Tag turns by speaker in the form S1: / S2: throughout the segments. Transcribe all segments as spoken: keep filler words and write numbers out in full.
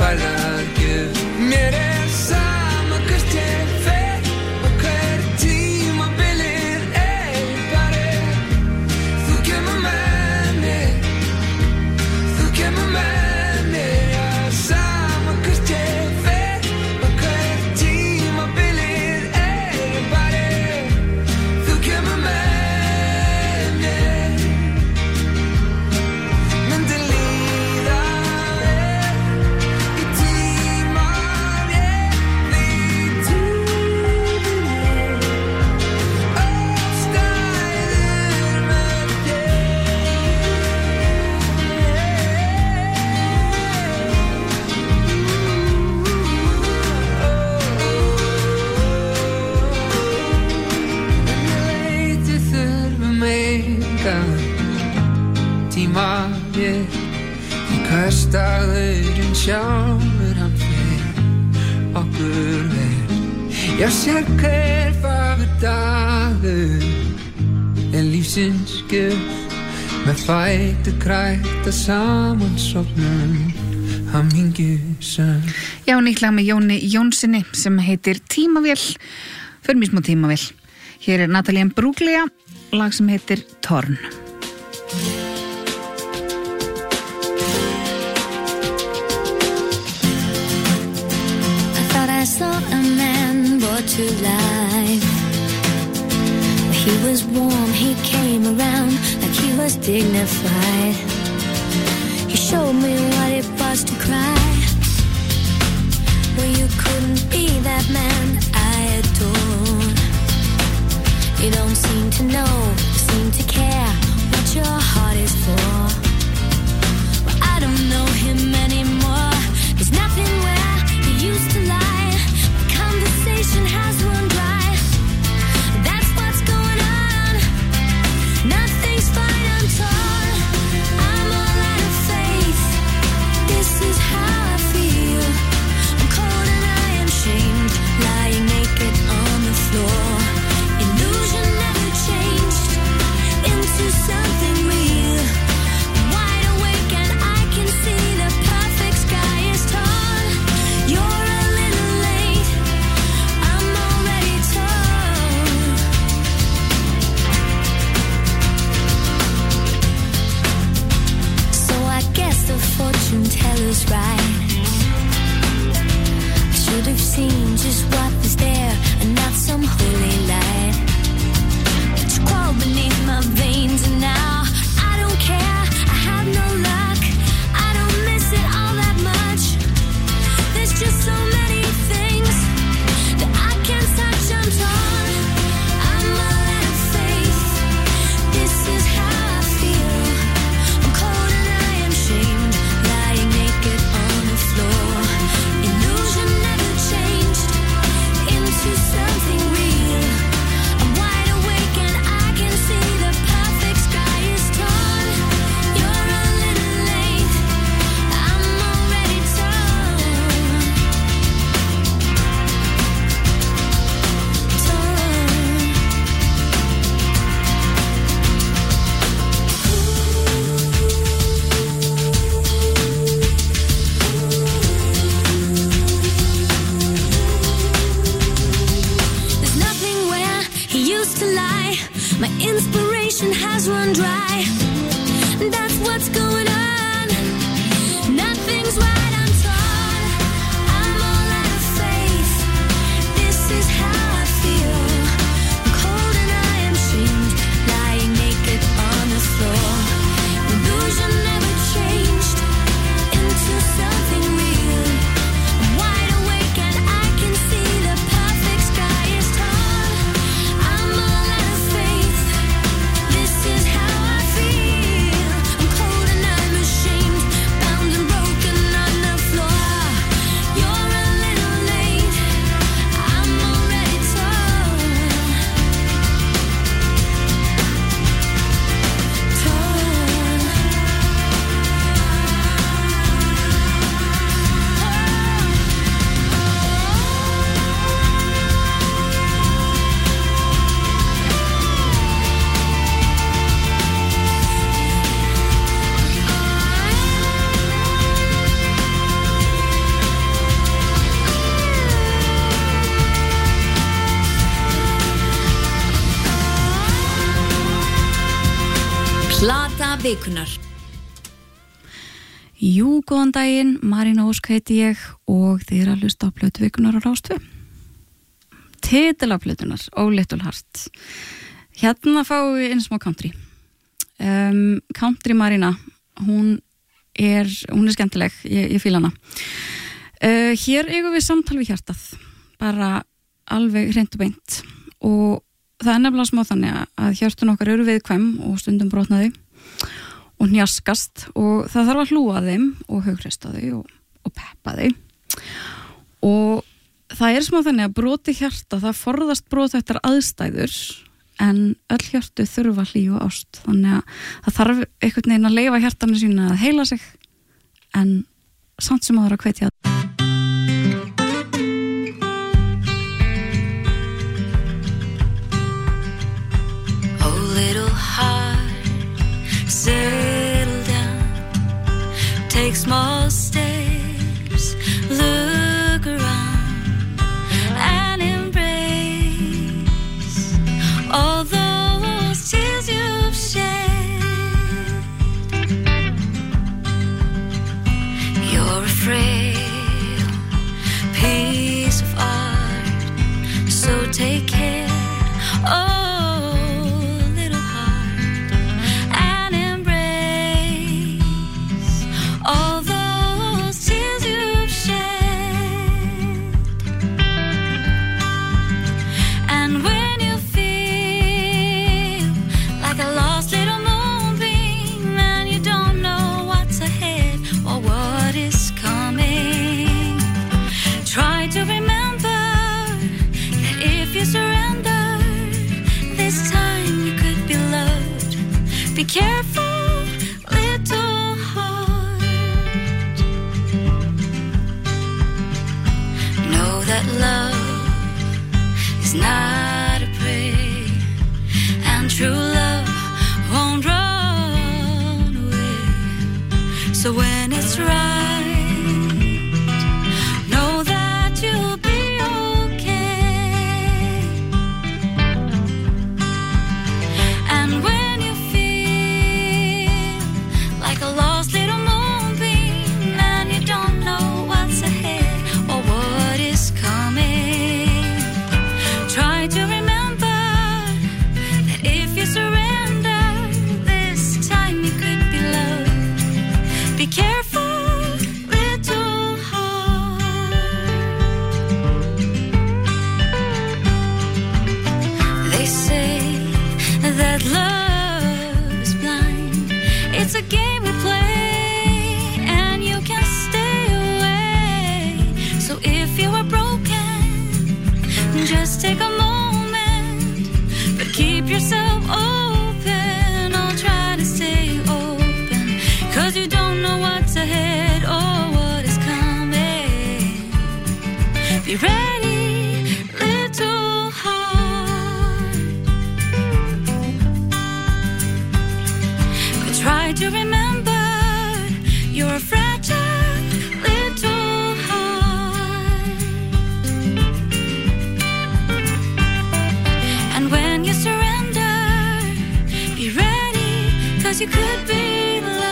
S1: færð að gjöf. Mér er sama hvert ég fer og hver tímabilið er bara þú kemur með mér, þú kemur með mér. Já, sama hvert ég fer og hver tímabilið er bara þú kemur með mér. Myndi líða vel í tíma ég við tímabilið ástæður með leiti þurfum engan tíma ég því hversdagurinn sjálfur hann fer okkur vel. Já, sér hver fagur dagur er lífsins gjöf með fætur krækta saman sofnum hamingjusöm.
S2: Já, nýtt lag með Jóni Jónssoni sem heitir Tímavél. Förum í smá tímavél. Hér er Natalia Imbruglia, lag sem heitir Torn.
S3: I thought I saw a man brought to life. He was warm, he came around like he was dignified. He showed me what it was to cry. Well, you couldn't be that man I adored. You don't seem to know, seem to care what your heart is for. Well, I don't know him anymore. There's nothing where he used to lie. The conversation has run dry. That's what's going on. Nothing's fine, I'm torn. I'm all out of faith. This is how I feel. I'm cold and I am shamed, lying naked on the floor. Illusion never changed into something real. I'm wide awake and I can see the perfect sky is torn. You're a little late, I'm already torn. So I guess the fortune teller's right. I should have seen just what was there and not some holy light. It's crawled beneath my veins and now I don't care. I have no luck. I don't miss it all that much. There's just so many things that I can't touch. I'm torn. I'm all out of faith. This is how I feel. I'm cold and I am shamed, lying naked on the floor. Illusion never changed into something real. I'm wide awake and I can see the perfect sky is torn. You're a little late, I'm already torn. There's nothing where he used to lie. My inspiration has run dry. That's what's going on. Nothing's right, I'm torn. I'm all out of faith. This is how I feel. I'm cold and I am shamed, lying naked on the floor. Illusion never changed into something real. I'm wide awake and I can see the perfect sky is torn. I'm all out of faith. This is how I
S4: vikunar.
S5: Jú, góðan daginn, Marína Ósk heiti ég og þið er að hlusta á plötu vikunar á Rás tvö. Titil af plötunar, Oh Little Heart. Hérna fáum við einn smá country. Um, country Marína, hún er, hún er skemmtileg, ég, ég fíla hana. Uh, hér eigum við samtal við hjartað, bara alveg hreint og beint. Og það er nefnilega smá þannig að hjörtun okkar eru viðkvæm og stundum brotnaði og hnjaskast og það þarf að hlúa þeim og hughresta þau og, og peppa þau. Og það er smá þannig að broti hjarta, það forðast brot eftir aðstæður en öll hjörtu þurfa hlýju og ást. Þannig að það þarf einhvern veginn að leyfa hjartanu sína að heila sig en samt sem aðra að hvetja.
S3: Oh little heart, settle down, take small steps, look around and embrace all those tears you've shed. You're a frail piece of art, so take care. Oh all those tears you've shed. And when you feel like a lost little moonbeam and you don't know what's ahead or what is coming, try to remember that if you surrender, this time you could be loved. Be careful, little heart. Know that love is not a prey, and true love won't run away. So when it's right, know that you'll be okay. And when you feel like a lost little moonbeam and you don't know what's ahead or what is coming, try to remember that if you surrender, this time you could be loved. Be careful, little heart. They say that love is blind. It's a game we play and you can stay away. So if you are broken, just take a moment, but keep yourself open. I'll try to stay open, cause you don't know what's ahead or what is coming. Be ready, little heart. But try to remember you're a fragile little heart. And when you surrender, be ready, cause you could be loved.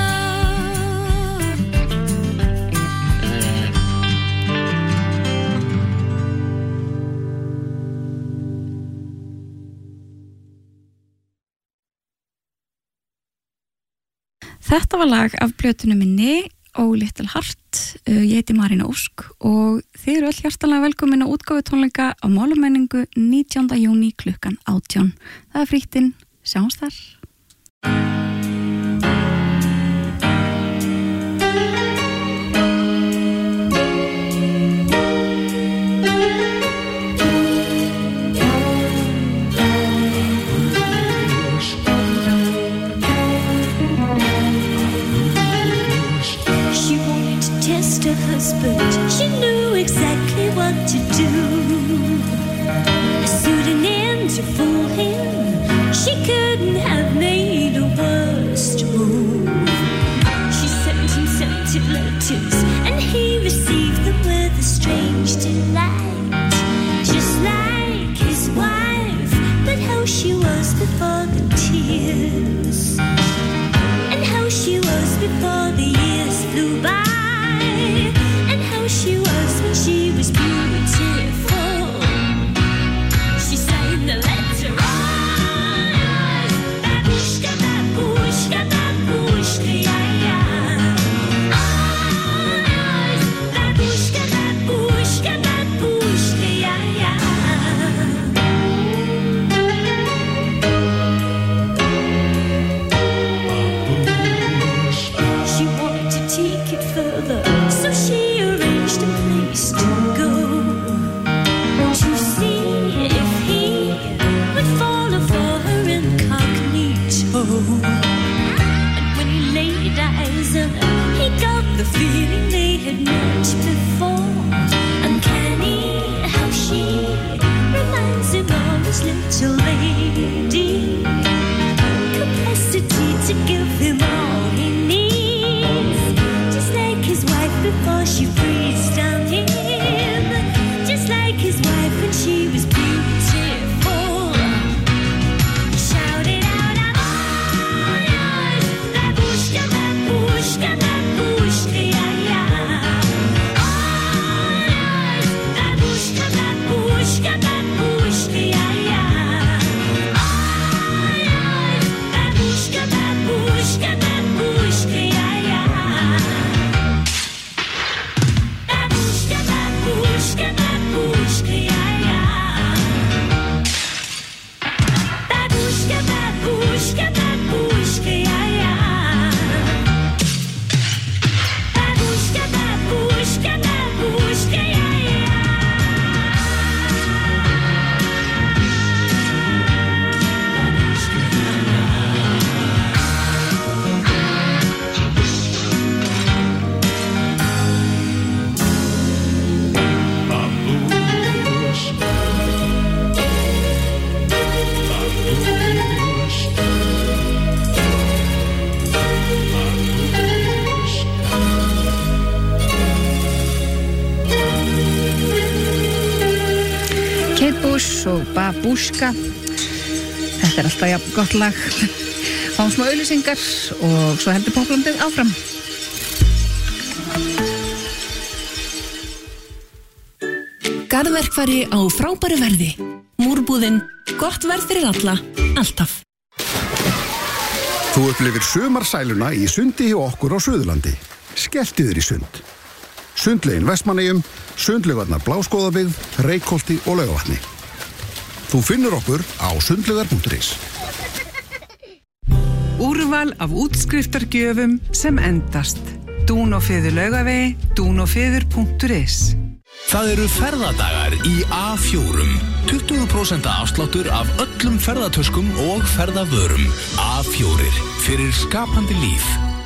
S5: Þetta var lag af plötunum minni Oh Little Heart. Uh, ég heiti Marína Ósk og þið eru öll hjartanlega velkomin á útgáfu tónleika á Málamenningu nítjánda júní klukkan átján. Það er fríttinn, sjáumst þar.
S3: She wanted to test her husband. She knew exactly what to do. Suiting in to fool him. She couldn't have made a worse move. She sent him scented letters, and he received them with a strange delight. Just like his wife, but how she was before the tears. and how she was when she was beautiful. She sang the letter on, babushka, babushka, babushka, yeah, yeah. On, babushka, babushka, babushka, yeah, yeah. She wanted to take it further, so she arranged a place to go, to see if he would follow for her incognito. And when he laid eyes on her, he got the feeling they had met before. Uncanny how she reminds him of his little lady, capacity to give him all he needs, just like his wife before she freezed down him, just like his wife when she was beautiful. He shouted out, I'm all yours, babushka, babushka, babushka, yeah, yeah. All yours, babushka, babushka, babushka, yeah, yeah. All yours, babushka, babushka, babushka, yeah, yeah. Babushka, babushka, babushka, yeah, yeah. Babushka, babushka, babushka, yeah, yeah. Babushka, babushka, babushka, yeah, yeah.
S2: Kate Bush og Babushka. Þetta er alltaf jafn gott lag. Fáum smá auglýsingar og svo heldur poplandið áfram.
S4: Garðverkfæri á frábæru verði. Múrbúðin, gott verð fyrir alla, alltaf.
S6: Þú upplifir sumarsæluna í sundi hjá okkur á Suðurlandi. Skelltu þér í sund. Sundlaugin Vestmannaeyjum, sundlaugarnar Bláskóðabyggð, Reykholti og Laugavatni. Þú finnur okkur á sundlaugar punktur is.
S7: Úrval af útskriftargjöfum sem endast. Dúnófiður Laugavegi, dúnófiður punktur is.
S8: Það eru ferðadagar í A fjórum. tuttugu prósent afsláttur af öllum ferðatöskum og ferðavörum. A fjórir fyrir skapandi líf.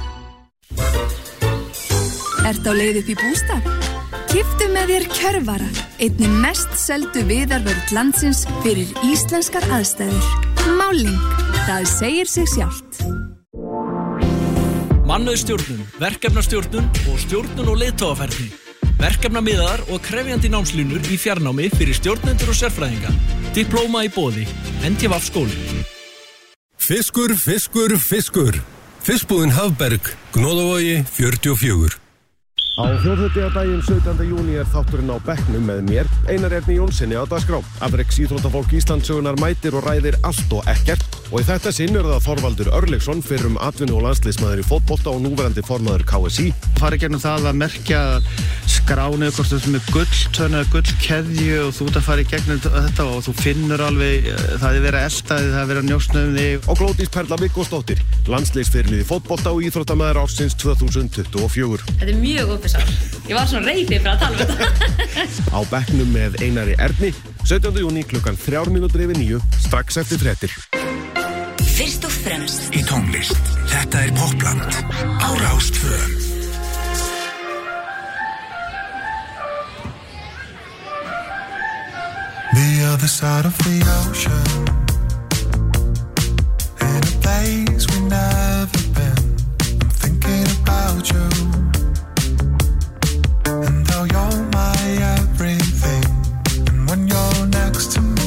S9: Ert á leið upp í bústað? Kiftu með þér Kjörvara, einni mest seldu viðarvörð landsins fyrir íslenskar aðstæður. Máling, það segir sig sjálft.
S10: Mannauðsstjórnun, verkefnastjórnun og stjórnun og leiðtogafærni. Verkefnamiðaðar og krefjandi námslínur í fjarnámi fyrir stjórnendur og sérfræðinga. Diplóma í boði, N T V skóli.
S11: Fiskur, fiskur, fiskur. Fiskbúðin Hafberg, Gnóðavogi fjörutíu og fjögur.
S12: Á þjóðhátíðardaginn sautjánda júní er þátturinn á bekknum með mér, Einar Erni Jónssoni á dagskrá. Afreks íþróttafólk Íslandssögunar mætir og ræðir allt og ekkert. Og í þetta sinn er það Þorvaldur Örlygsson, fyrrum atvinnu- og landsliðsmaður í fótbolta og núverandi formaður K S I.
S13: Fara gegnum það að merkja skránu, hvort það sem er gulltönn eða gullkeðju og þú ert að fara í gegnum þetta og þú finnur alveg, það er verið að elta þig, það er verið að njósna um þig.
S12: Og Glódís Perla Viggósdóttir, landsliðsfyrirlið í fótbolta og íþróttamaður ársins tvö þúsund tuttugu og fjögur.
S14: Þetta er mjög opið. Ég var svona reyði fyrir að tala um þetta.
S12: Á bekknum með Einari Erni, sautjánda júní klukkan þrjár mínútur yfir níu, strax eftir fréttir.
S15: Fyrst og fremst
S8: Í tónlist. Þetta er Popland á Rás tvö.
S16: The other side of the ocean, in a place we've never been. I'm thinking about you, and though you're my everything, and when you're next to me,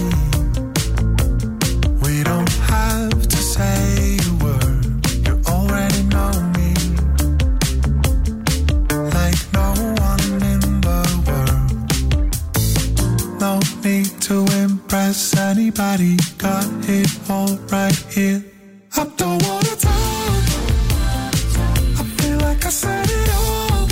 S16: we don't have to say a word. You already know me, like anybody, got it all right here. I don't wanna talk, I feel like I said it all.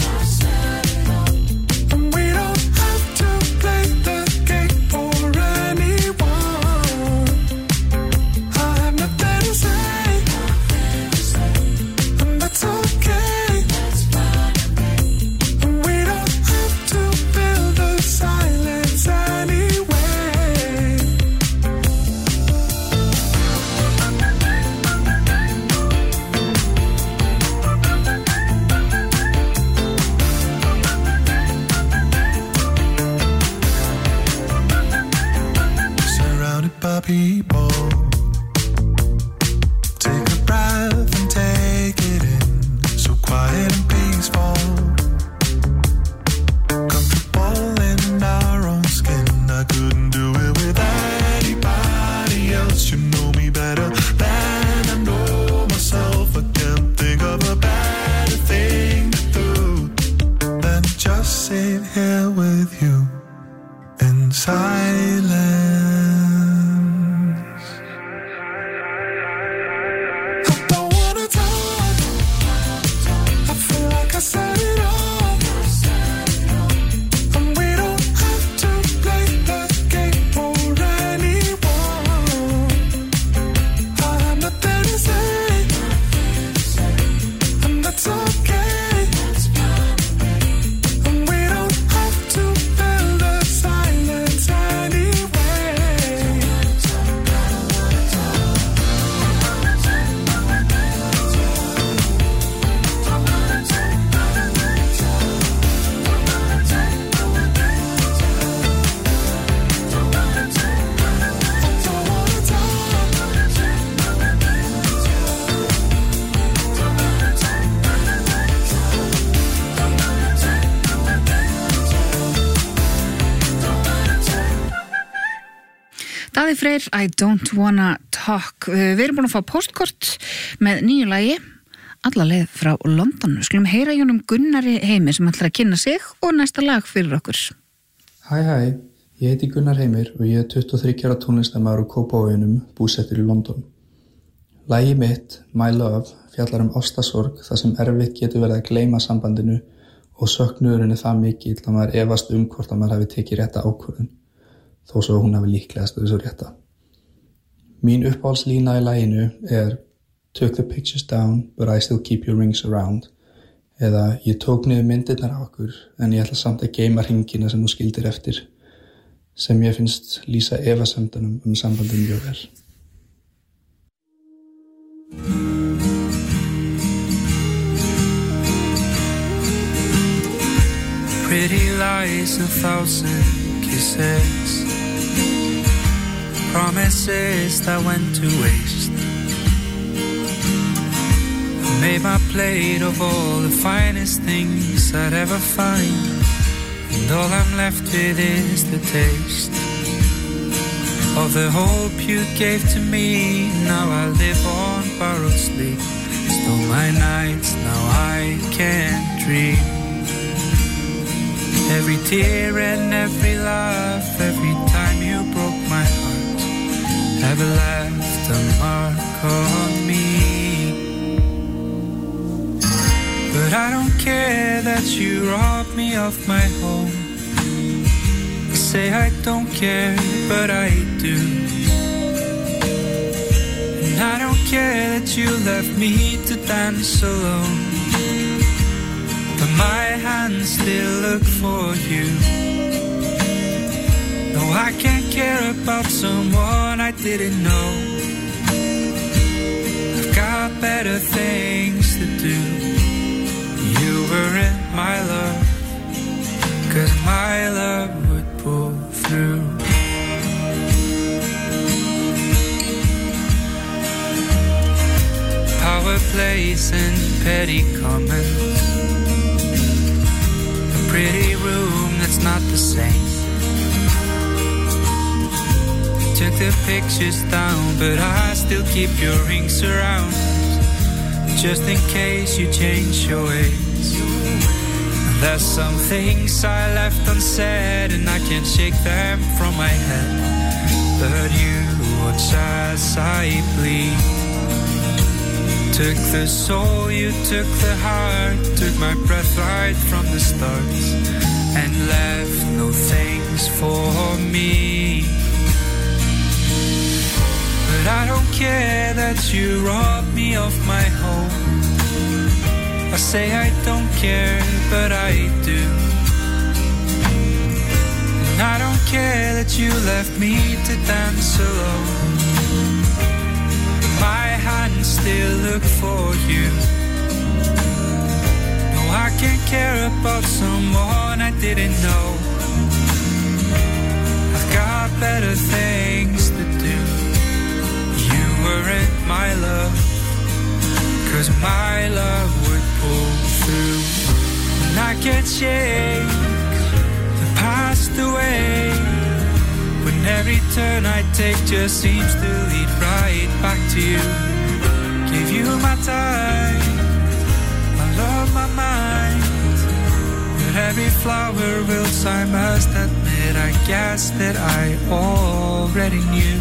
S16: People, take a breath and take it in. So quiet and peaceful, comfortable in our own skin. I couldn't do it with anybody else. You know me better than I know myself. I can't think of a better thing to do than just sit here with you in silence.
S2: Daði Freyr, I don't wanna talk. Við erum búin að fá postkort með nýju lagi, alla leið frá London. Við skulum heyra Jónum Gunnari Heimir sem ætlar að kynna sig og næsta lag fyrir okkur.
S17: Hæ hæ, ég heiti Gunnar Heimir og ég er tuttugu og þriggja ára tónlistarmaður úr Kópavoginum, búsettur í London. Lagið mitt, My Love, fjallar um ástarsorg þar sem erfitt getur verið að gleyma sambandinu og söknuðurinn er það mikill að maður efast um hvort að maður hafi tekið rétta ákvörðun, þó svo hún hafi líklegast þessu rétta. Mín uppáhaldslína í laginu er Took the pictures down, but I still keep your rings around, eða ég tók niður myndirnar á okkur en ég ætla samt að geyma hringina sem þú skildir eftir, sem ég finnst lýsa efasemdunum um sambandum mjög vel.
S1: Pretty lies, a thousand kisses, promises that went to waste. I made my plate of all the finest things I'd ever find, and all I'm left with is the taste of the hope you gave to me. Now I live on borrowed sleep. Stole my nights, now I can't dream. Every tear and every laugh, every time you broke my heart, have left a mark on me. But I don't care that you robbed me of my home. I say I don't care, but I do. And I don't care that you left me to dance alone, but my hands still look for you. No, I can't care about someone I didn't know. I've got better things to do. You were in my love, 'cause my love would pull through. Power plays and petty comments, a pretty room that's not the same. Took the pictures down, but I still keep your rings around, just in case you change your ways. There's some things I left unsaid, and I can't shake them from my head. but you watch as I bleed. Took the soul, you took the heart, took my breath right from the start, and left no things for me. But I don't care that you robbed me of my home. I say I don't care, but I do. And I don't care that you left me to dance alone. My hands still look for you. No, I can't care about someone I didn't know. I've got better things to do. You weren't my love, 'cause my love would pull through. And I can't shake the past away, when every turn I take just seems to lead right back to you. Give you my time, my love, my mind. But every flower wilts, I must admit, I guess that I already knew.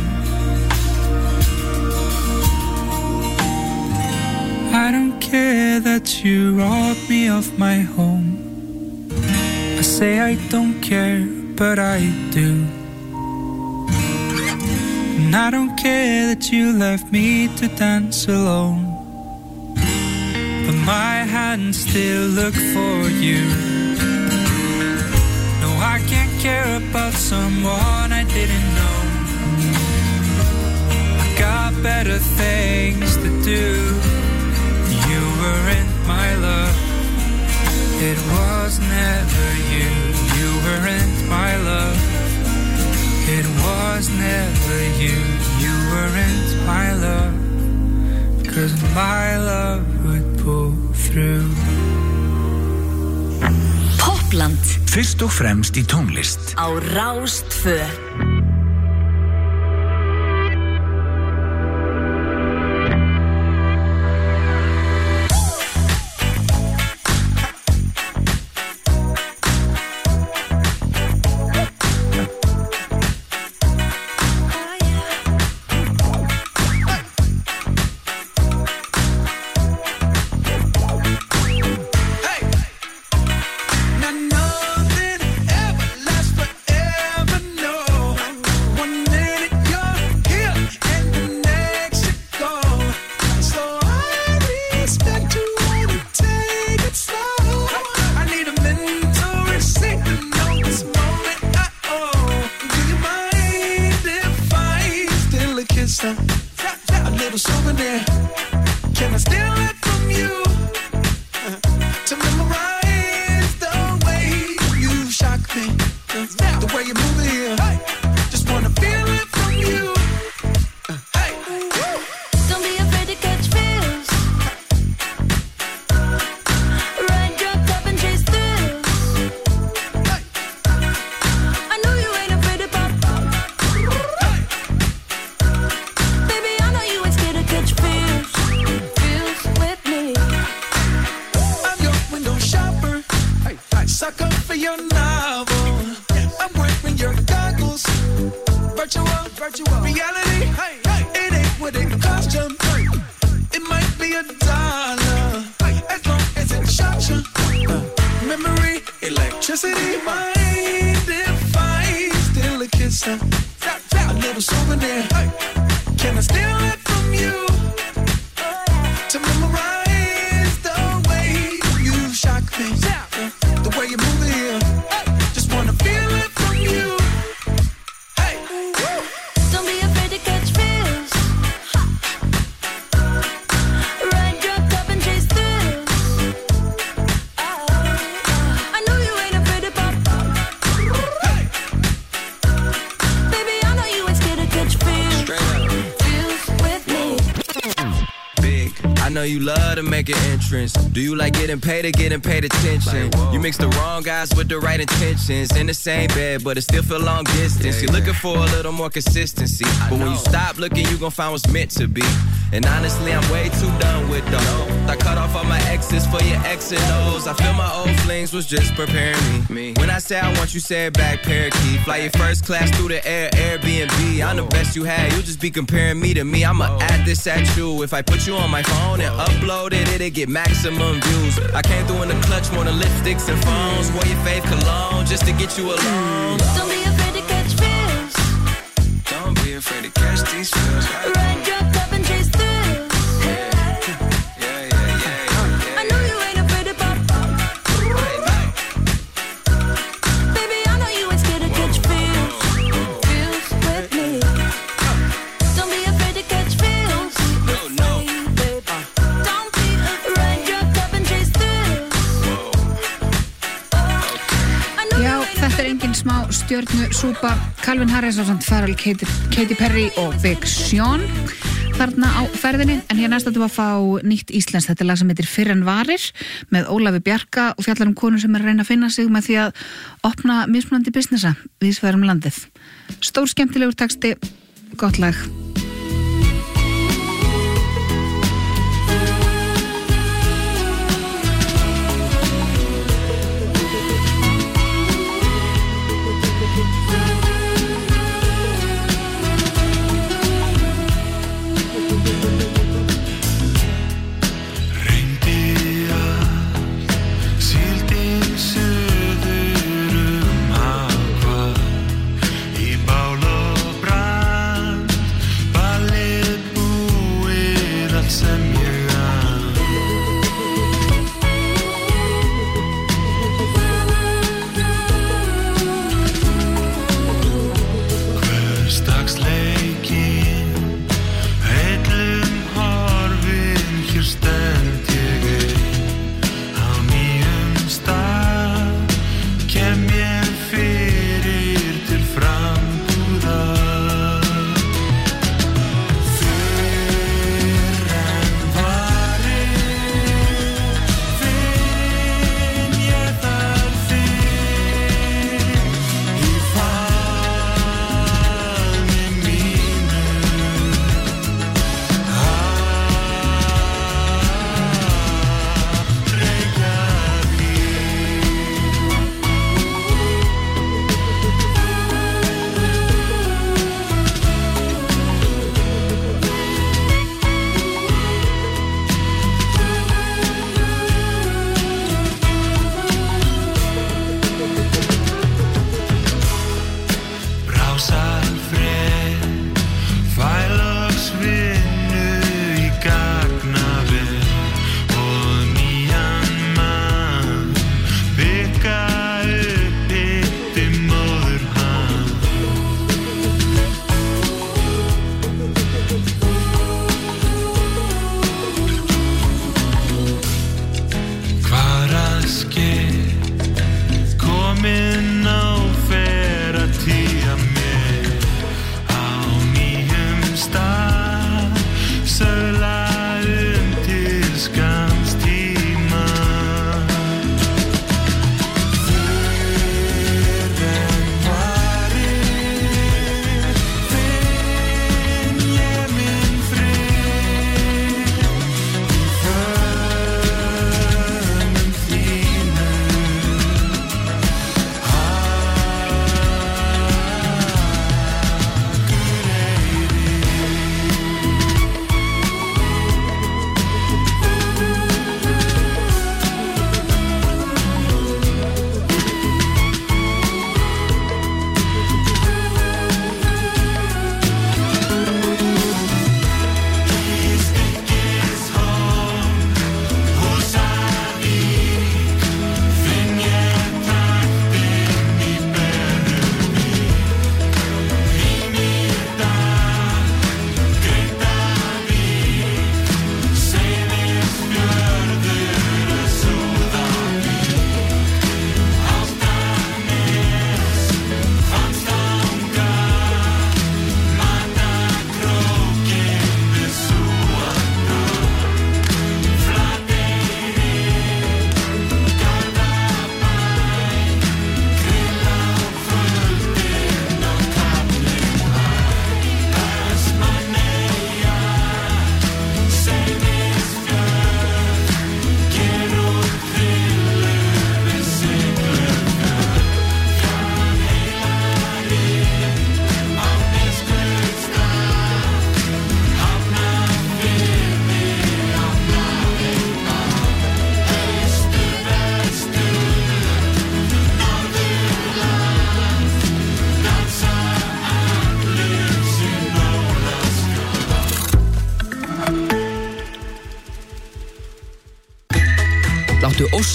S1: I don't care that you robbed me of my home. I say I don't care, but I do. And I don't care that you left me to dance alone, but my hands still look for you. No, I can't care about someone I didn't know. I've got better things to do. You weren't my love, it was never you. You weren't my love, it was never you. You weren't my love, 'cause my love would pull through.
S15: Popland.
S8: Fyrst og fremst í tónlist.
S15: Á Rástvö.
S1: know
S18: know you love to make an entrance. Do you like getting paid or getting paid attention? You mix the wrong guys with the right intentions. In the same bed, but it still feel long distance. You're looking for a little more consistency. But when you stop looking, you gon' find what's meant to be. And honestly, I'm way too done with those. I cut off all my exes for your X and O's. I feel my old flings was just preparing me. When I say I want you, say it back, parakeet. Fly your first class through the air, Airbnb. I'm the best you had, you just be comparing me to me. I'ma add this at you. If I put you on my phone and upload it, it'll get maximum views. I came through in the clutch, more than lipsticks and phones. Wore your fave cologne just to get you alone.
S3: Don't be afraid to catch feels.
S18: Don't be afraid to catch these feels.
S3: Run, drop, top, and chase thrills. I know you ain't afraid to pop. Baby, I know you ain't scared to catch feels. Feels with me. Don't be afraid to catch feels. No, no. Don't be afraid. Run, drop, top, and chase thrills.
S2: Já, þetta er engin smá stjörnu súpa. Calvin Harris og samt Pharrell, Katy, Katy Perry og Big Sean þarna á ferðinni. En hér næst ætlum við að fá nýtt íslenskt. Þetta er lag sem heitir Fyrr en varir með Ólafi Bjarka og fjallar um konu sem er að reyna að finna sig með því að opna mismunandi businessa víðsvegar um landið. Stór skemmtilegur texti, gott lag.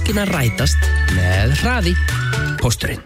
S19: enginn að rætast með hraði. Pósturinn.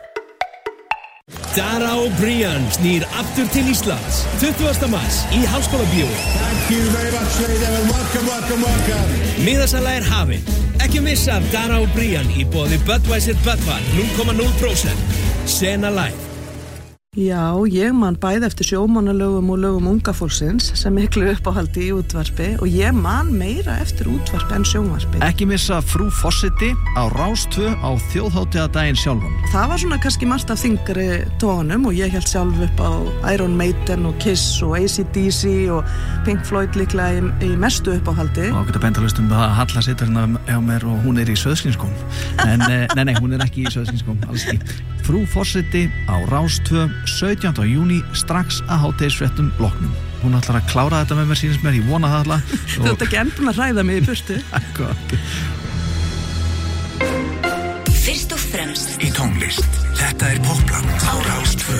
S10: Dara O'Brien snýr aftur til Íslands tuttugasta mars í Háskólabíói.
S20: Thank you very much, ladies and welcome, welcome, welcome.
S10: Miðasala er hafin. Ekki missa af Dara O'Brien í boði Budweiser Budvar núll komma núll prósent. Sena Live.
S21: Já, ég man bæði eftir sjómannalögum og lögum unga fólksins sem miklu uppáhaldi í útvarpi og ég man meira eftir útvarpi en sjónvarpi.
S13: Ekki missa Frú Forseti á Rás tvö á þjóðhátíðardaginn sjálfan.
S21: Það var svona kannski margt af þingri tónum og ég held sjálf upp á Iron Maiden og Kiss og A C D C og Pink Floyd líklega í, í mestu uppáhaldi.
S13: Og geta bendalust um það að Halla situr hérna hjá mér og hún er í söðskinskóm. En nei, nei, hún er ekki í söðskinskóm, alls ekki. Frú Forseti á Rás tvö sautjánda júní strax að hádegisfréttum loknum. Hún ætlar að klára þetta með mér, sýnist mér, ég vona það alla.
S21: Þú ert ekki enn búin að hræða mig í burtu.
S13: Akkurat.
S15: Fyrst og fremst
S8: í tónlist. Þetta er Popland á Rás tvö.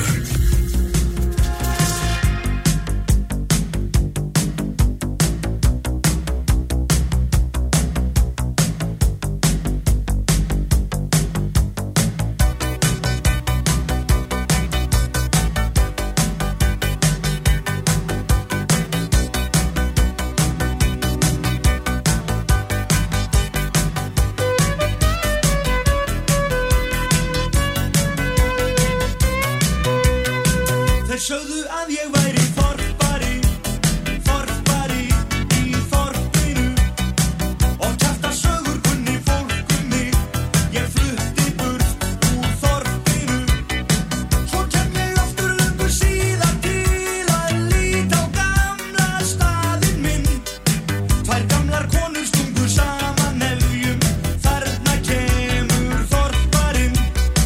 S1: Sögðu að ég væri þorpari, þorpari í þorpinu og kjafta sögur kunni fólk um mig. Ég flutti burt úr þorpinu. Svo kem ég aftur löngu síðar til að líta á gamla staðinn minn. Tvær gamlar konur stungu saman nefjum, þarna kemur þorparinn.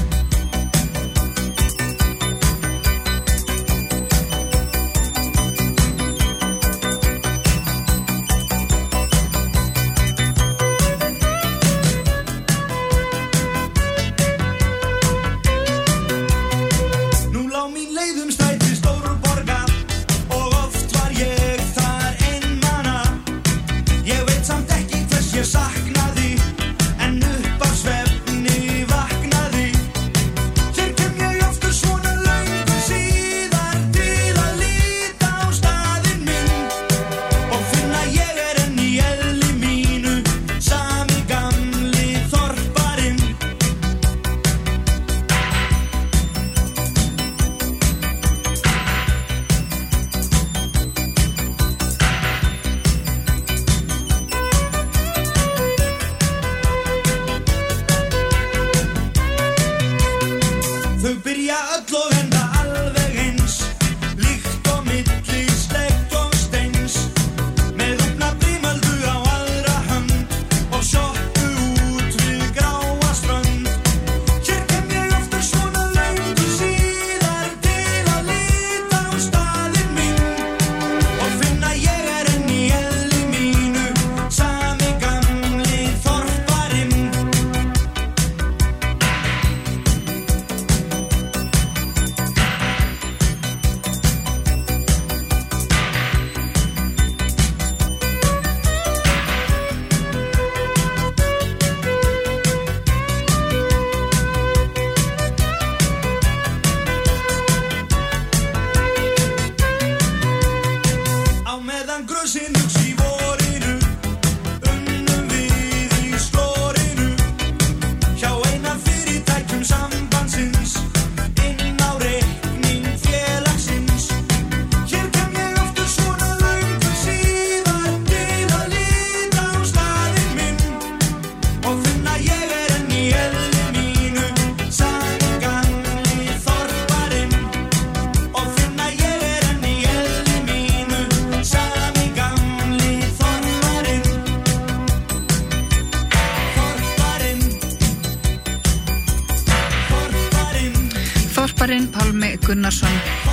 S2: Þorparinn, Pálmi Gunnarsson.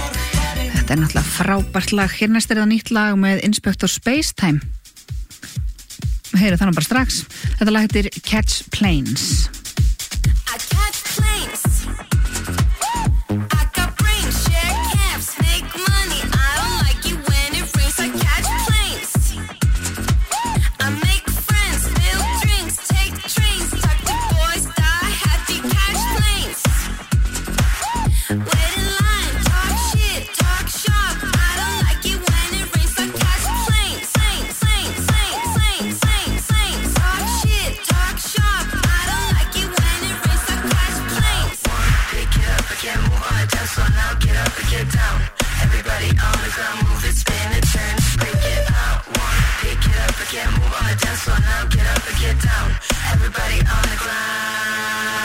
S2: Þetta er náttúrulega frábært lag. Hér næst er það nýtt lag með Inspector Spacetime. Heyrðu þannig bara strax. Þetta lag heitir Catch Planes.
S1: I catch planes. I got brains, share cabs, make money. I don't like it when it rains. I catch planes. I make friends, build drinks, take trains, talk floor now, get up and get down. Everybody on the ground, move it, spin it, turn it, break it out. One, pick it up again, move on the dance floor now, get up and get down. Everybody on the ground.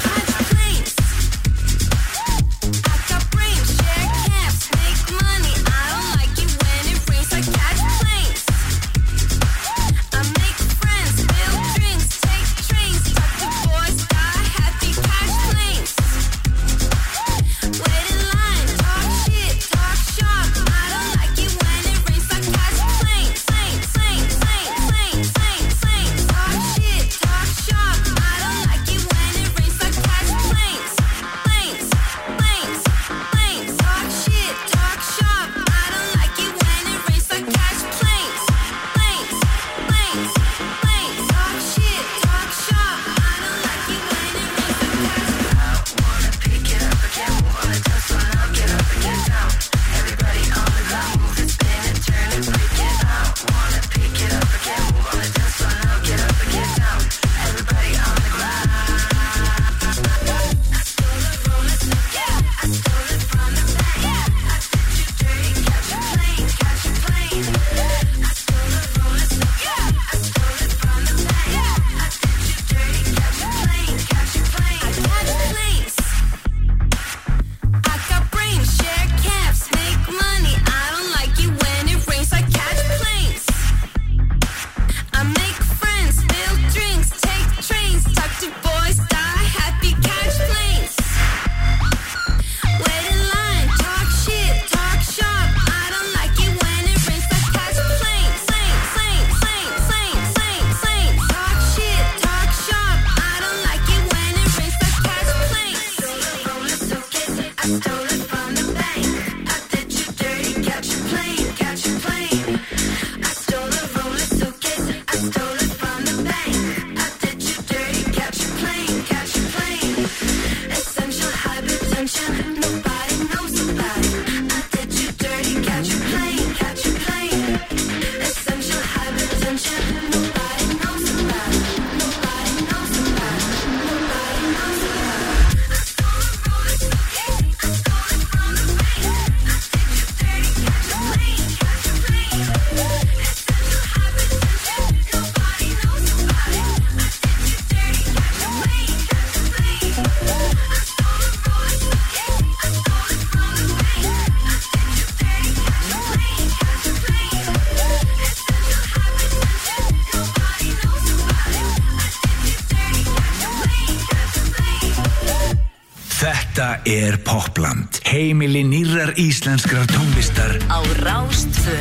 S5: Þetta er Popland, heimili nýrrar íslenskrar tónlistar
S15: á Rás tvö.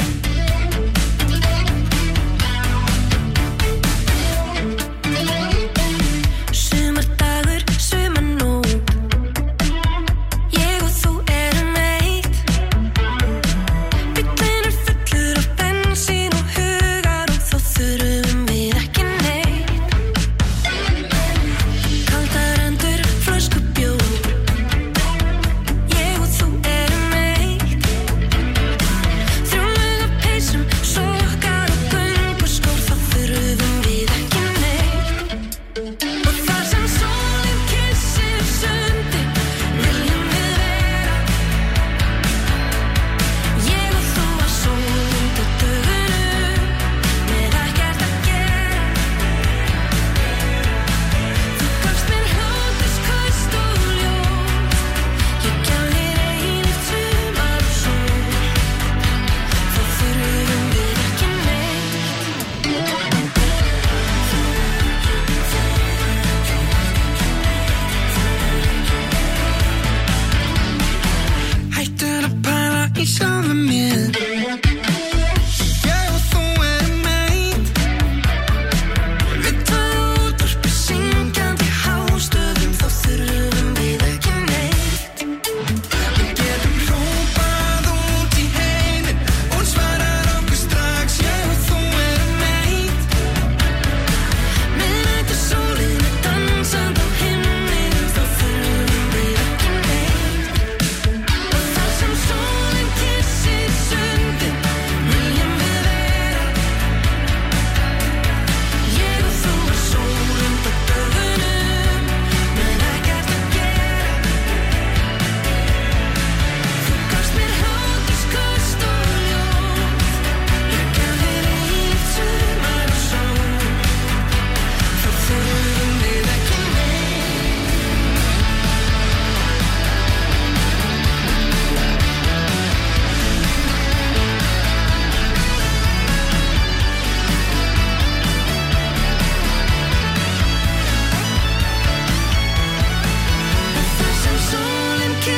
S1: Through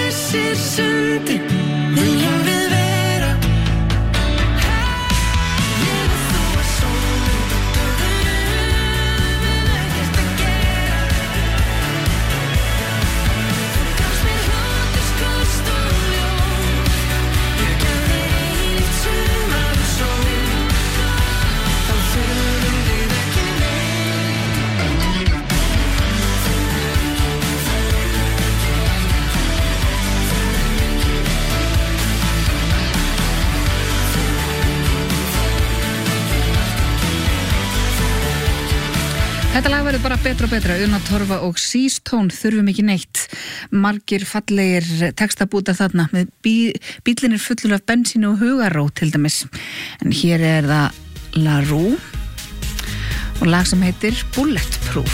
S1: þessir sundin viljum við vera. Ég og þú er sólin og döðum við ekkert að gera. Þú gafst mér hláturskast og ljós. Ég gaf þér eilíft sumar og sól. Þá þurfum við ekki meir.
S2: Þetta lag verður bara betra og betra. Una Torfa og Seastone, þurfum ekki neitt. Margir fallegir textabútar þarna. Með bí, bíllinn er fullur af bensínu og hugarró til dæmis. En hér er það La Rue og lag sem heitir Bulletproof.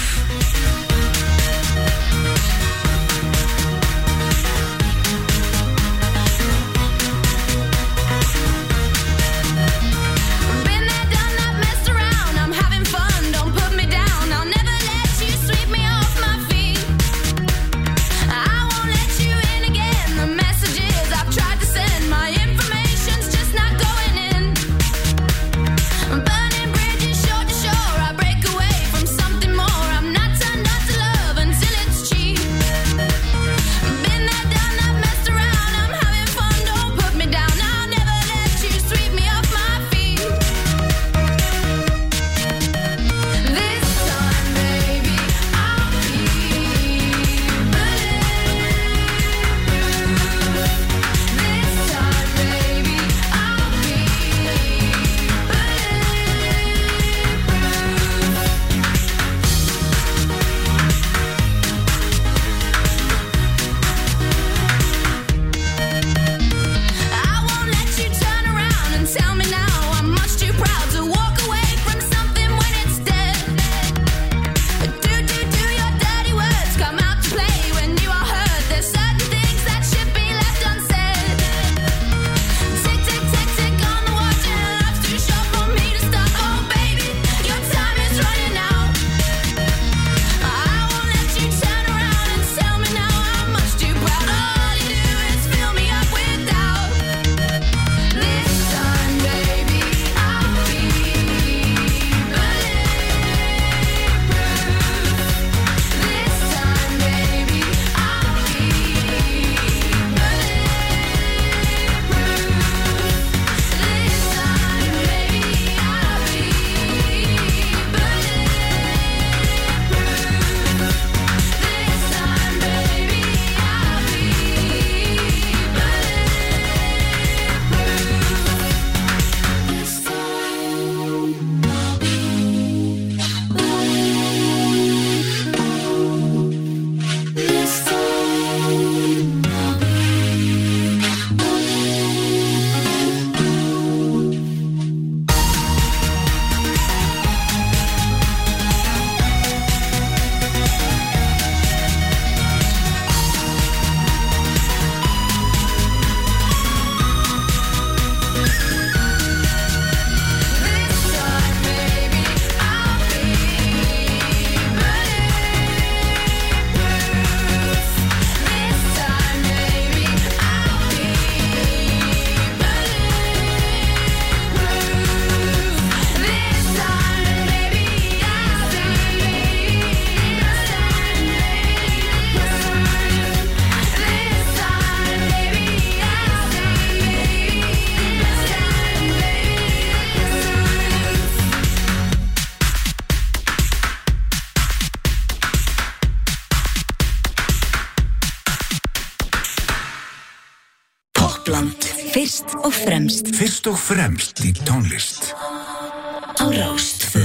S15: Fyrst og fremst.
S5: Fyrst og fremst í tónlist.
S15: Á Rás tvö.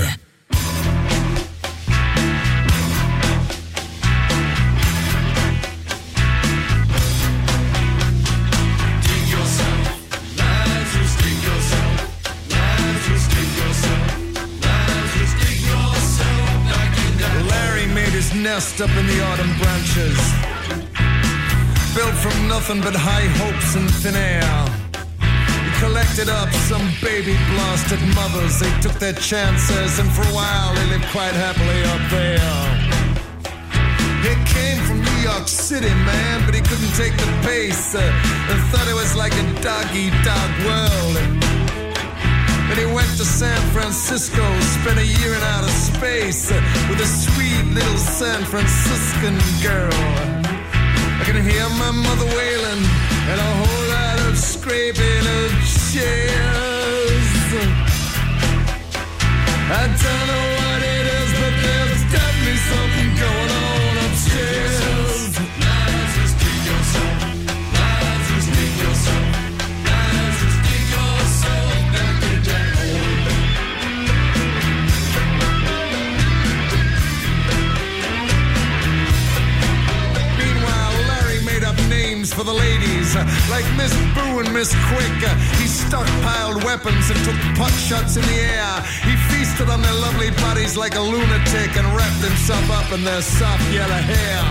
S4: Larry made his nest up in the autumn branches, built from nothing but high hopes and thin air. He collected up some baby blasted mothers. They took their chances, and for a while they lived quite happily up there. He came from New York City, man, but he couldn't take the pace. Uh, and thought it was like a dog-eat-dog world. Then he went to San Francisco, spent a year in outer space uh, with a sweet little San Franciscan girl. I can hear my mother wailing and a whole lot of scraping of chairs. I don't know what it is, but there's definitely something going on upstairs. Lies, just dig yourself. Lies, just dig yourself. Lies, just dig yourself back in that hole. Meanwhile, Larry made up names for the ladies, uh, like Miss Boo and Miss Quick. Uh, he stockpiled weapons and took pot shots in the air. He feasted on their lovely bodies like a lunatic and wrapped himself up in their soft yellow hair.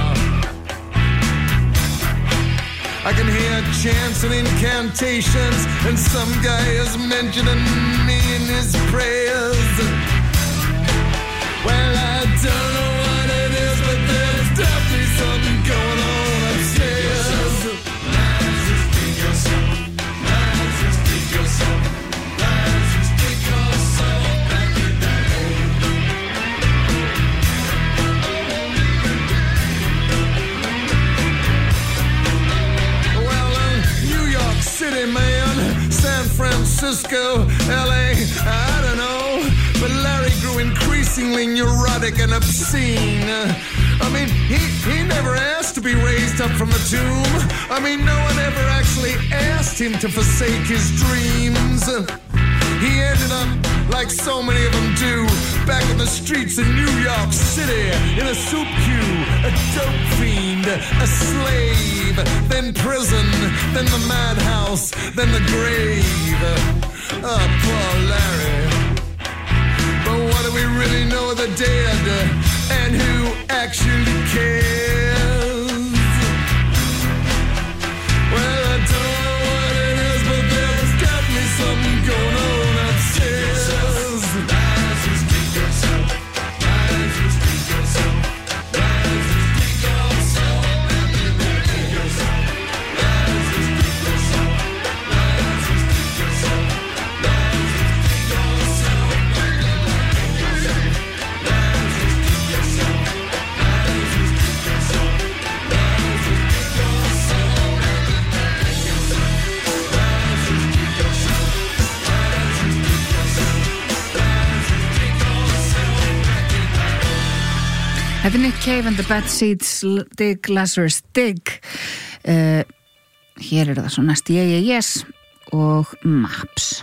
S4: I can hear chants and incantations, and some guy is mentioning me in his prayers. Well, I don't know what it is, but there's definitely something going on upstairs. Lies, just dig yourself. Lies, just dig yourself. Lies, just dig yourself back in that hole. Well, uh, New York City, man, San Francisco, L A, I don't know. But Larry grew increasingly neurotic and obscene. I mean, he, he never asked to be raised up from the tomb. I mean, no one ever actually asked him to forsake his dreams. He ended up, like so many of them do, back in the streets of New York City, in a soup queue, a dope fiend, a slave, then prison, then the madhouse, then the grave. Oh, poor Larry. But what do we really know of the dead, and who actually cares? Well, I don't know what it is, but there's definitely something going on upstairs. Lies, just dig yourself. Lies, just dig yourself. Lies, just dig yourself. Dig yourself. Lies, just dig yourself. Lies, just dig yourself. Lies, just dig yourself.
S2: Þetta er Nick Cave and the Bad Seeds, Dig Lazarus Dig. Uh, hér er það svo næst Yeah Yeah Yes og Maps.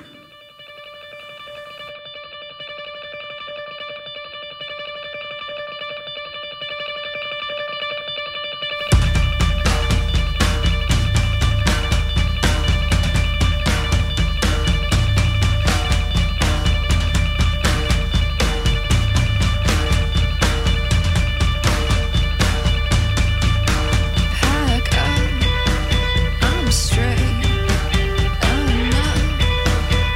S3: Pack up, I'm straight. Oh no.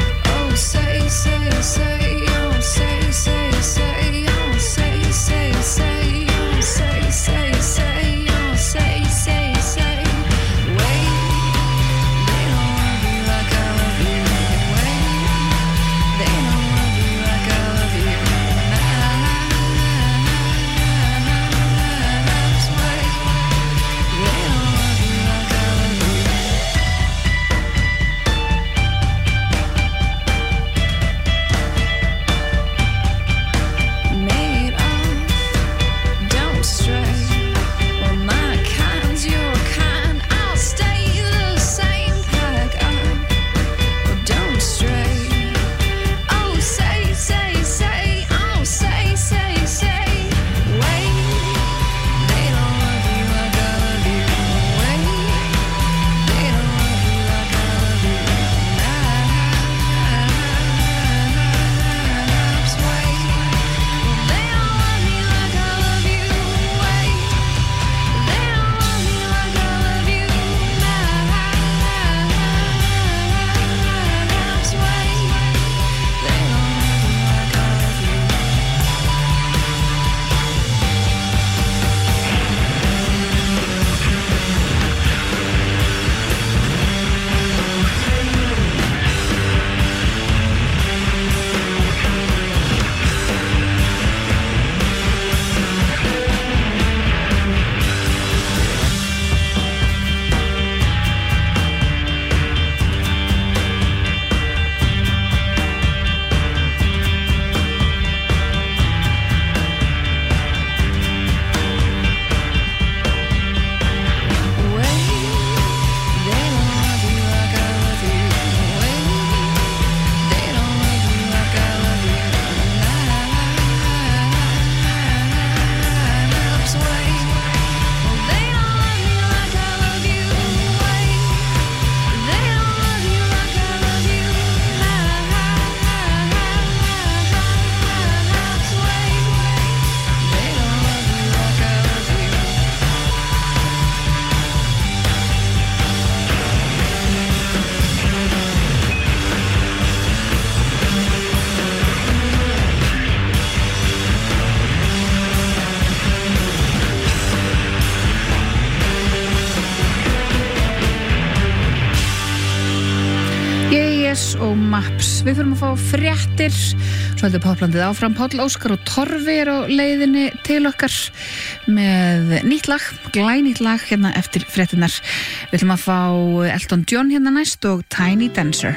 S2: Maps og Maps. Við þurfum að fá fréttir, svo heldur poplandið áfram. Páll Óskar og Torfi er á leiðinni til okkar með nýtt lag, glænýtt lag hérna eftir fréttinnar. Við ætlum að fá Elton John hérna næst og Tiny Dancer.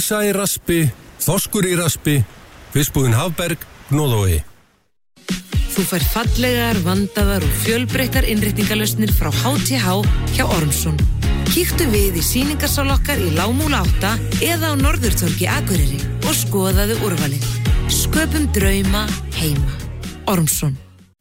S11: Ýsa í raspi, þorskur í raspi, fiskbúðin Hafberg, Gnóðavogi.
S6: Þú fær fallegar, vandaðar og fjölbreyttar innréttingalausnir frá H T H hjá Ormsson. Kíktu við í sýningarsal okkar í Lágmúla átta eða á Norðurtorgi Akureyri og skoðaðu úrvalið. Sköpum drauma heima. Ormsson.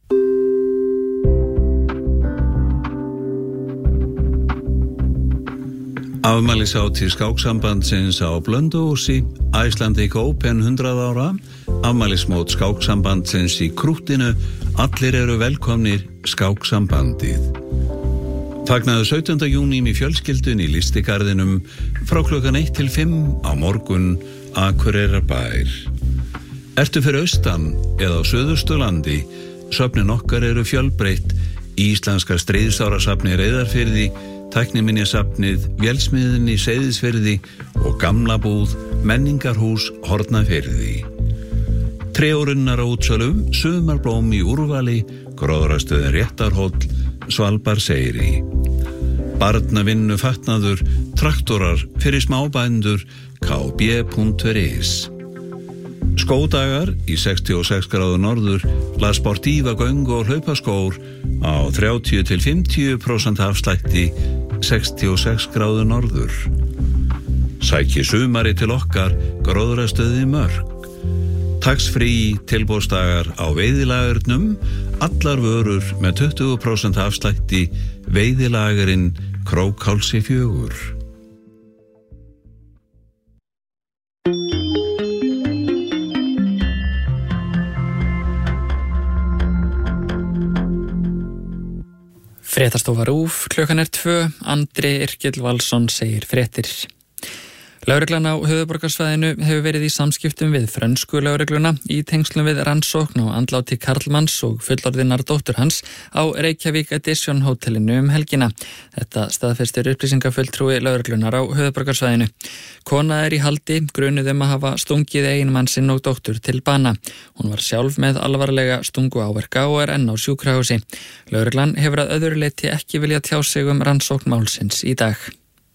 S22: Afmælishátíð skáksambandsins á Blönduósi, Icelandic Open hundrað ára, afmælismót skáksambandsins í Krúttinu, allir eru velkomnir skáksambandið. Fagnaðu sautjánda júní í fjölskyldunni í Listigarðinum frá klukkan eitt til fimm á morgun, Akureyrarbær. Ertu fyrir austan eða á Suðausturlandi, söfnin okkar eru fjölbreytt, Íslenska stríðsárasafni Reyðarfirði, Tækniminjasafnið, Vélsmiðjunni Seyðisfirði og Gamla búð, Menningarhús Hornafirði. Trjórunnar á útsölum, sumarblóm í úrvali, gróðrastöðin Réttarhóll, Svalbarðseyri. Barnavinnu fatnaður, traktorar fyrir smábændur, k b punktur is. Skódagar í sextíu og sex gráðu norður, La Sportiva göng og hlaupaskór á þrjátíu til fimmtíu prósent afslætti, sextíu og sex gráðu norður. Sæki sumari til okkar, gróðrastöði Mörk. Tax-free tilboðsdagar á veiðilagernum, allar vörur með tuttugu prósent afslætti, veiðilagerinn Krókhálsi fjögur.
S23: Fréttastofa RÚV, klukkan er tvö, Andri Yrkill Valsson segir fréttir. Lögreglan á höfuðborgarsvæðinu hefur verið í samskiptum við frönsku lögregluna í tengslum við rannsókn á andláti karlmanns og fullorðinnar dóttur hans á Reykjavík Edition hótelinu um helgina. Þetta staðfestir upplýsingafulltrúi lögreglunar á höfuðborgarsvæðinu. Kona er í haldi, grunuð um að hafa stungið eiginmann sinn og dóttur til bana. Hún var sjálf með alvarlega stungu áverka og er enn á sjúkrahúsi. Lögreglan hefur að öðru leyti ekki viljað tjá sig um rannsókn málsins í dag.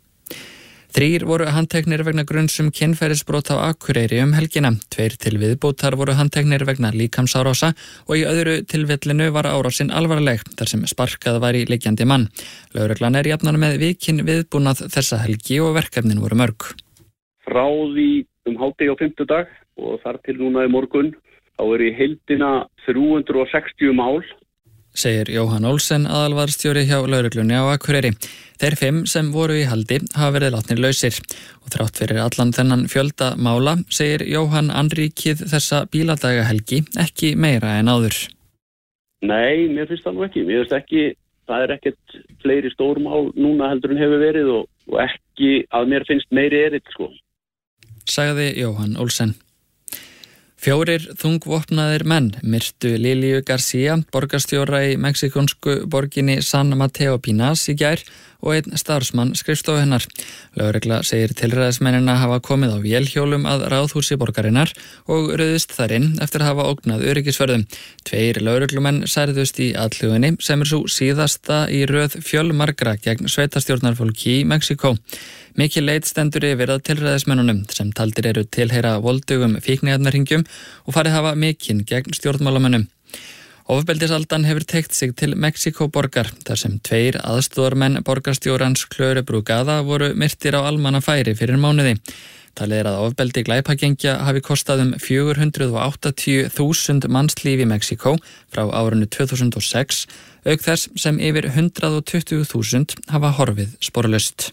S23: Þrír voru handteknir vegna gruns um kynferðisbrot á Akureyri um helgina. Tveir til viðbótar voru handteknir vegna líkamsárása og í öðru tilfellinu var árásin alvarleg, þar sem sparkað var í liggjandi mann. Lögreglan er jafnan með vikinn viðbúnað þessa helgi og verkefnin voru mörg.
S24: Frá því um hádegi á fimmtudag og þar til núna í morgun, þá eru í heildina þrjú hundruð og sextíu mál,
S23: segir Jóhann Olsen, aðalvarðstjóri hjá lögreglunni á Akureyri. Þeir fimm sem voru í haldi hafa verið látnir lausir og þrátt fyrir allan þennan fjölda mála segir Jóhann annríkið þessa bíladagahelgi ekki meira en áður.
S24: Nei, mér finnst það nú ekki. Mér finnst ekki, það er ekkert fleiri stórmál núna heldur en hefur verið og, og ekki að mér finnst meiri erill, sko.
S23: Sagði Jóhann Olsen. Fjórir þungvopnaðir menn myrtu Liliu García, borgarstjóra í mexikonsku borginni San Mateo Pinas í gær og einn starfsmann skrifstofu hennar. Lögregla segir tilræðismennina hafa komið á vélhjólum að ráðhúsi borgarinnar og röðist þar inn eftir að hafa ógnað öryggisvörðum. Tveir lögreglumenn særðust í atlögunni sem er svo síðasta í röð fjölmargra gegn sveitarstjórnarfólki í Mexíkó. Mikil leit stendur yfir að tilræðismennunum sem taldir eru tilheyra voldugum fíkniefnarhingjum og farið hafa mikinn gegn stjórnmálamönnum. Ofbeldisaldan hefur teygt sig til Mexíkóborgar þar sem tveir aðstoðarmenn borgarstjórans Klöru Brugada voru myrtir á almannafæri fyrir mánuði. Talið er að ofbeldi glæpagengja hafi kostað um fjögur hundruð áttatíu þúsund mannslíf í Mexíkó frá árinu tvö þúsund og sex, auk þess sem yfir hundrað og tuttugu þúsund hafa horfið sporlaust.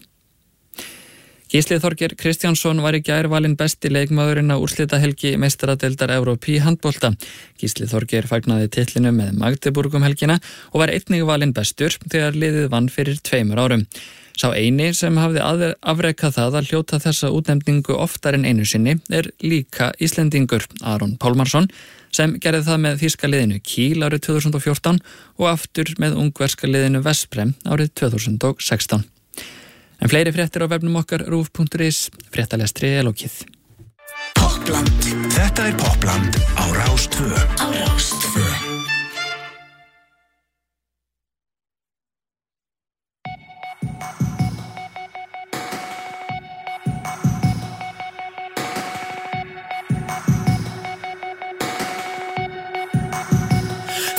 S23: Gísli Þorgeir Kristjánsson var í gær valinn besti leikmaðurinn á úrslitahelgi meistaradeildar Evrópu í handbolta. Gísli Þorgeir fagnaði titlinu með Magdeburg um helgina og var einnig valinn bestur þegar liðið vann fyrir tveimur árum. Sá eini sem hafði afrekað það að hljóta þessa útnefningu oftar en einu sinni er líka Íslendingur, Aron Pálmarsson, sem gerði það með þýska liðinu Kiel árið tvö þúsund og fjórtán og aftur með ungverska liðinu Vesprem árið tvö þúsund og sextán. En fleiri fréttir á vefnum okkar rúv punktur is, fréttalestri er lokið.
S5: Popland. Þetta er Popland á Rás tvö. Á Rás tvö.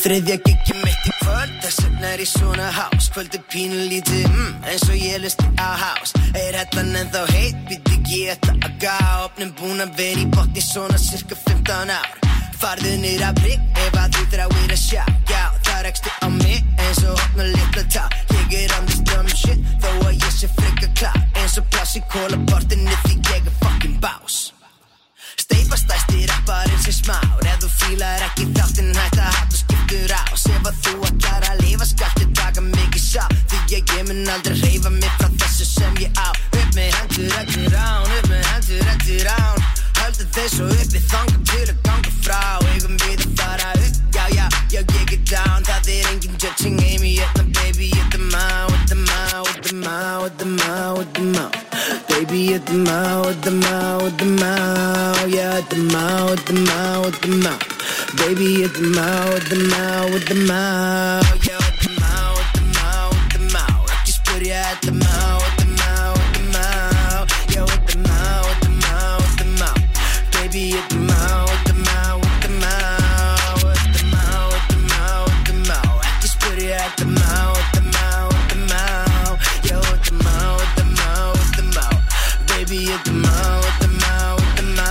S7: Þriðja giggi mitt í kvöld, þess vegna er ég svona hás. Kvöldi pínu lítið, mm, eins og ég lusti á hás. Er hettan ennþá heit, býtt ekki þetta að gá. Opnin búin að vera í botni svona cirka fimmtán ár. Farðu niður að prigg ef að þú þráir að sjá. Já, það rekstu á mig eins og opna litla tá. Ég er on this dumb shit, þó að ég sé frika klár. Eins og pláss í kólaportinu því ég er fucking bás. Steipa stæsti rapparinn sem smár. Ef þú fílar ekki þáttinn hætt að hatt og skiptur ás. Ef að þú ætlar að lifa skaltu taka mikið sá. Því ég, ég mun aldrei hreyfa mig frá þessu sem ég á. Upp með hendur eftir án, upp með hendur eftir án. Höldu þeir svo uppi þangað til að ganga frá. Eigum við að fara upp, já, já, já, ég er down. Það er engin judging, Amy, hérna, baby, hérna má, hérna má, hérna má, hérna má, hérna má. Baby, hérna má, hérna má, hérna má, já, hérna má, hérna má, hérna má. Baby, hérna má, hérna má, hérna má, já, hérna má, hérna má, hérna má. Ekki spyrja, hérna má, hérna má, hérna má, já, hérna má, hérna má, hérna má. Baby, hérna má, hérna má, hérna má, hérna má, hérna má, hérna má. Ekki spyrja, hérna má, hérna má, hérna má, já, hérna má, hérna má, hérna má. Baby, hérna má, hérna má, hérna má.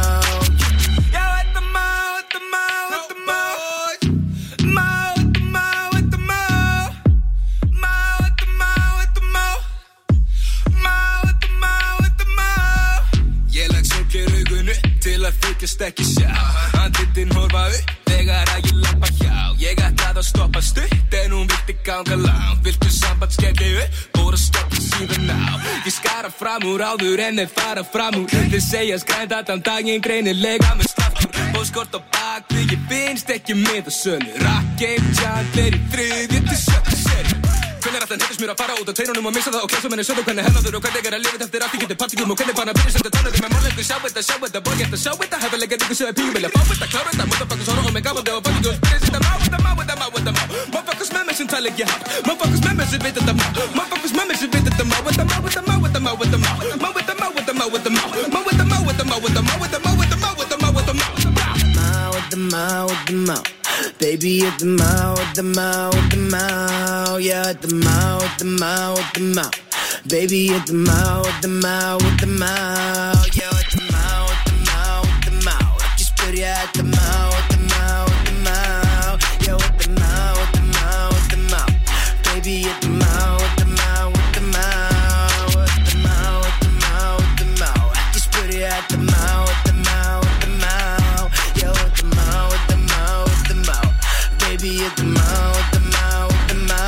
S7: Já, hérna má, hérna má, hérna má. Má, hérna má, hérna má. Má, hérna má, hérna má. Má, hérna má, hérna má. Ég legg sorgir augun upp til að þykjast ekki sjá. Andlitin horfa upp þegar að ég labba hjá. Ég ætlaði að stoppa stutt en hún vildi ganga langt. Viltu samband skelli upp, bóra skelli síðan á. Ég skara fram úr áður en þeir fara fram úr. Þeir segja skrænt allan daginn greinilega með slaftur. Póskort á bak því ég finnst ekki með að sölu. Rakkinn Chandler í þriðju til sjöttu seri. Hvernig er allan heitis mér að fara út á teinunum og missa það og kemsa menni söðu hvernig hennaður og hvernig er að lifa eftir allt í getur partíkum og hvernig bara byrja sem þetta tónandi með málefni sjá þetta, sjá þetta, borg eftir sjá þetta hefur leikar ykkur sem er píu vilja fá þetta, klára þetta motherfuckers horfa á mig gáðandi og bæti og spyrja þetta má, þetta má, þetta má, þetta má motherfuckers með mér sem tala ekki hátt motherfuckers með mér sem veit þetta má motherfuckers með mér sem veit þetta má, þetta má, þetta má, þetta má, þetta má má, þetta má, þetta má, þetta má má, þetta má, þetta má, þetta má, þetta má, þetta má, þetta má, þetta má, þetta má Þetta má, þetta má Baby, þetta má, þetta má, þetta má Já, þetta má, þetta má, þetta má Baby, þetta má, þetta má, þetta má Já, þetta má, þetta má, þetta má Ekki spyrja, þetta má, þetta má, þetta má Já, þetta má, þetta má, þetta má Baby, þetta má, þetta má, þetta má Þetta má, þetta má, þetta má Ekki spyrja, þetta má, þetta má, þetta má Já, þetta má, þetta má, þetta má Baby, þetta má, þetta má, þetta má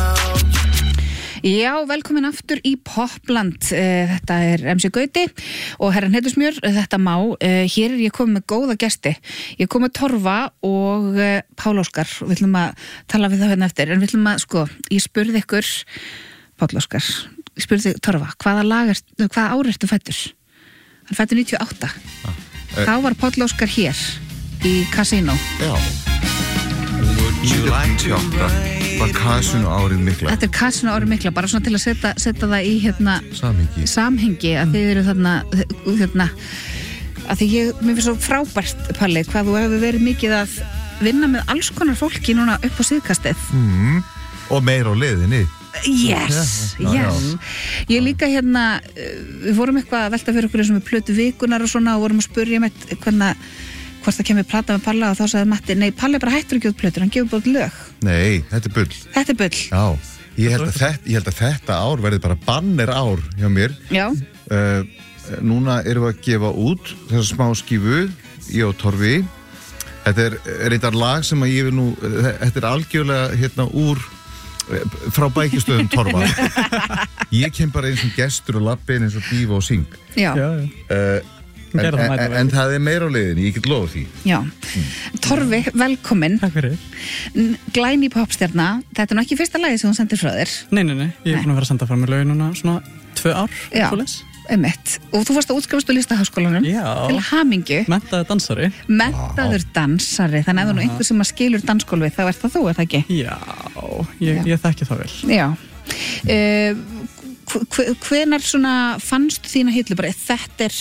S2: Já, velkomin aftur í Popland. Þetta er M C Gauti og herran Heitusmjör, þetta má. Hér er ég komið með góða gesti. Ég kom með Torfa og Pál Óskar. Við ætlum að tala við það hérna eftir. En við ætlum að, sko, ég spurði ykkur, Pál Óskar, ég spurði Torfa, hvaða lag er, hvaða ár ertu fættur? Hann fættur níutíu og átta. Ah, eh. Þá var Pál Óskar hér í Casino.
S9: Já. Would you like chocolate? Var Casino árið mikla?
S2: Þetta er Casino árið mikla, bara svona til að setja, setja það í hérna
S9: samhengi,
S2: samhengi að þið eru þarna, hérna, að því ég, mér finnst svo frábært, Palli, hvað þú hefur verið mikið að vinna með alls konar fólki núna upp á síðkastið.
S9: Mm, og meira á leiðinni.
S2: Yes, já, já, yes. Já. Ég líka hérna, við vorum eitthvað að velta fyrir okkur eins og með plötu vikunar og svona og vorum að spurja með hvernig hvort það kemur plata með Palla og þá sagði Matti, nei, Palli bara hættur ekki út plötur, hann gefur bara lög.
S9: Nei, þetta er bull.
S2: Þetta er bull.
S9: Já, ég held að þetta, ég held að þetta ár verði bara banner ár hjá mér.
S2: Já.
S9: Uh, núna erum við að gefa út þessa smá skífu, ég og Torfi. Þetta er reyndar lag sem að ég vil nú, þetta er algjörlega hérna úr, frá bækistöðum Torfa. Ég kem bara eins og gestur og lappi eins og dífa og syng.
S2: Já.
S9: Já, já. Uh, En, en, en það er meira á leiðinni, ég get lofa því.
S2: Já, mm. Torfi, velkomin.
S12: Takk fyrir.
S2: Glæný popstjarna, þetta er nú ekki fyrsta lagi sem hún sendir frá þér.
S12: Nei, nei, nei, ég er búin að vera að senda frá mér lögi núna svona tvö ár.
S2: Já, einmitt. Og þú varst að útskrifast á Listaháskólanum.
S12: Já.
S2: Til hamingju.
S12: Menntaður dansari.
S2: Menntaður dansari, þannig að það er nú einhver sem að skilur dansgólfið, þá er það þú, er það ekki?
S12: Já, ég, ég þekki það vel.
S2: Já. Uh, hvenar svona fannst þína hillu bara, þetta er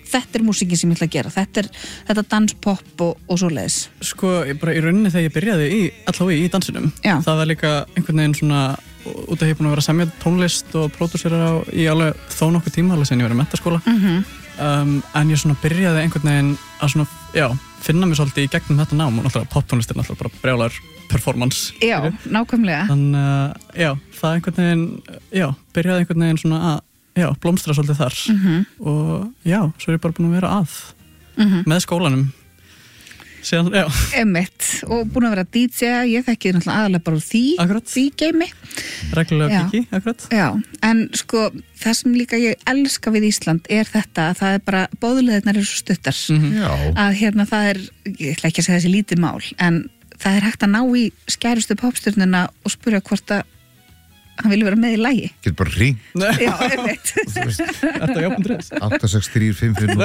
S2: þetta er músíkin sem ég ætla að gera, þetta er þetta danspop og, og svoleiðis.
S12: Sko, ég bara í rauninni þegar ég byrjaði í allavega í dansinum,
S2: Já.
S12: það var líka einhvern veginn svona, út af ég er búin að vera að semja tónlist og pródúsera á í alveg þó nokkuð tíma, alveg sem ég verið í menntaskóla.
S2: Mhm.
S12: Um, en ég svona byrjaði einhvern veginn að svona, já, finna mig svolítið í gegnum þetta nám og náttúrulega poptónlist er náttúrulega bara brjálar performance.
S2: Já, nákvæmlega.
S12: Þannig að, já, það einhvern veginn, já, byrjaði einhvern veginn svona að, já, blómstra svolítið þar.
S2: Mhm.
S12: Og já, svo er ég bara búin að vera að
S2: Mhm.
S12: með skólanum. Síðan, já.
S2: Einmitt, og búin að vera D J, ég þekki náttúrulega aðalega bara úr því,
S12: Akkurat.
S2: því geimi.
S12: Reglulega
S2: Já.
S12: byggi, akkurat.
S2: Já, en sko, það sem líka ég elska við Ísland er þetta að það er bara, bóðuleðirnar eru svo stuttar.
S9: Já.
S2: Að hérna það er, ég ætla ekki að segja þessi lítið mál, en það er hægt að ná í skærustu popstjörnuna og spyrja hvort að hann vilja vera með í lagi.
S9: Getur bara hring.
S2: Já, einmitt.
S12: Þetta er jápundrið.
S9: átta sex þrjú fimm fimm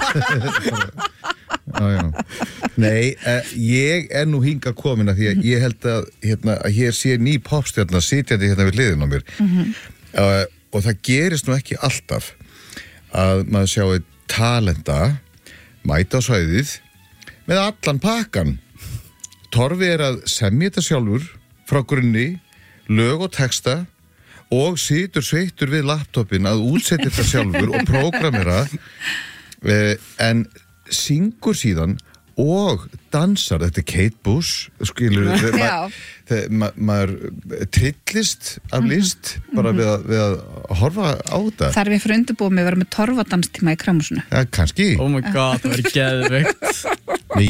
S9: Já, já. Nei, uh, ég er nú hingað komin að því að ég held að, hérna, að hér sé ný popstjarna sitjandi hérna við hliðin á mér.
S2: Mhm.
S9: uh, og það gerist nú ekki alltaf að maður sjáu talenta mæta á svæðið með allan pakkan. Torfi er að semja þetta sjálfur frá grunni, lög og texta og situr sveittur við laptopin að útsetja þetta sjálfur og prógramera uh, en syngur síðan og dansar, þetta er Kate Bush skilur, þegar
S2: Já.
S9: ma þegar ma maður trillist af list bara
S2: Mhm.
S9: við, að, við að horfa á þetta.
S2: Þarf ég fyrir undirbúið mig að vera með torfadanstíma í kramhúsinu.
S9: Ja, kannski.
S12: Oh my god, það verður geðveikt.
S9: Nei,